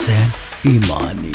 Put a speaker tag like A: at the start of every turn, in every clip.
A: Həsən İmani.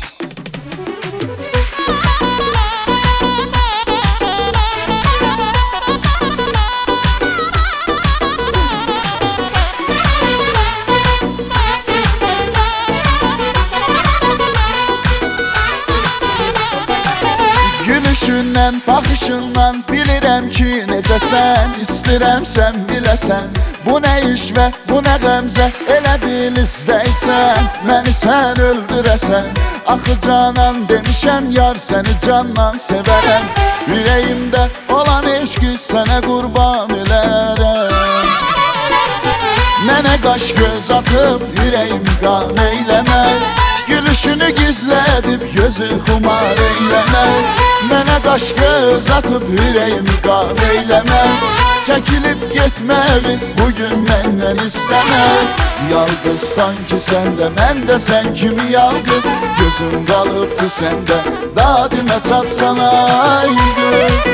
B: Gülüşündən, baxışından bilirəm ki necəsən. İstirəm sən biləsən, bu nə iş və bu nə qəmzə. Elə bil istəysən, məni sən öldürəsən. Axı canan demişəm, yar səni candan sevərəm. Ürəyimdə olan eşqi sənə qurban elərəm. Mənə qaş göz atıb ürəyimi qan eyləmək, gülüşünü gizlədib gözü xumar eyləmək. Mənə qaş göz atıb ürəyimi qan eyləmək, çəkilib getməli bugün məndən istəmək. Yalqız sanki səndə, mən də sən kimi yalqız. Gözüm qalıbdı səndə, dadimə çatsana ay qız.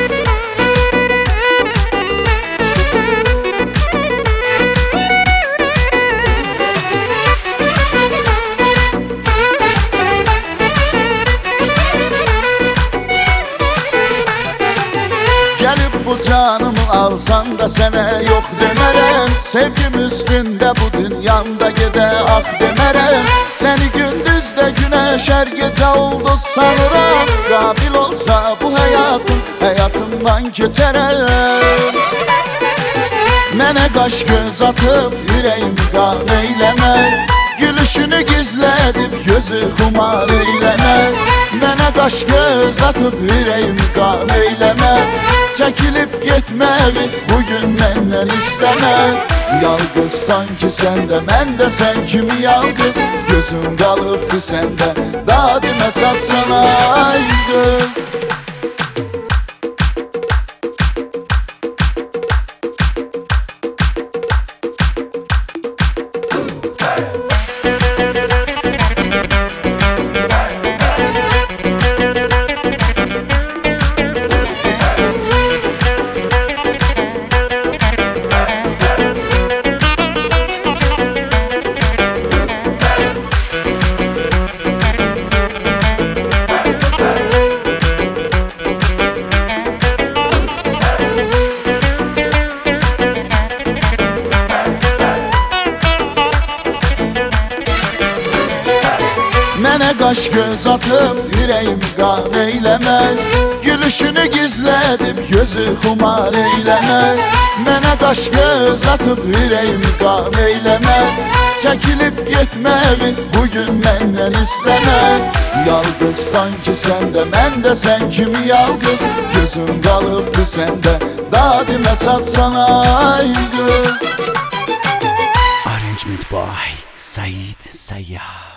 B: Bu canımı alsan da sənə yox demərəm. Sevgim üstündə bu dünyamda gedə ah demərəm. Səni gündüzdə güneş hər gecə oldu sanıram. Qabil olsa bu həyatım, həyatımdan keçərəm. Mənə qaş göz atıb ürəyimi qan eyləmək, gülüşünü gizlədib gözü xumar eyləmək. Mənə qaş göz atıb ürəyimi qan eyləmək, çəkilib getməli bugün məndən istəmək. Yalqız sanki səndə, mən də sən kimi yalqız. Gözüm qalıbdı səndə, dadimə çatsana ay qız. Mənə qaş göz atıb ürəyimi qan eyləmək, gülüşünü gizlədib gözü xumar eyləmək. Mənə qaş göz atıb ürəyimi qan eyləmək, çəkilib getməli bugün məndən istəmək. Yalqız sanki səndə, mən də sən kimi yalqız. Gözüm qalıbdı səndə, dadimə çatsana ay qız.
A: Arrangement by Said Sayyah.